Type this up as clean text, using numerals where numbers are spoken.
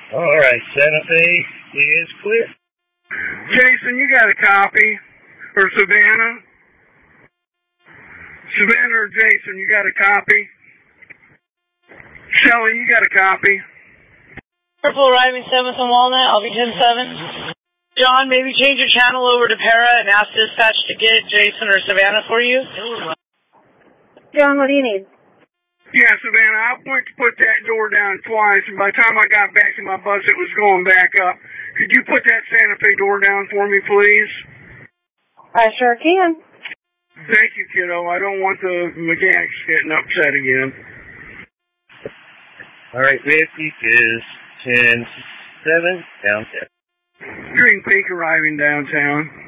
All right, Santa Fe is clear. Jason, you got a copy? Or Savannah? Savannah or Jason, you got a copy? Shelly, you got a copy? Purple arriving 7th and Walnut, I'll be 10-7. John, maybe change your channel over to Para and ask dispatch to get Jason or Savannah for you. John, what do you need? Yeah, Savannah, I went to put that door down twice, and by the time I got back to my bus, it was going back up. Could you put that Santa Fe door down for me, please? I sure can. Thank you, kiddo. I don't want the mechanics getting upset again. All right, 50 is 10-7 downtown. Green Peak arriving downtown.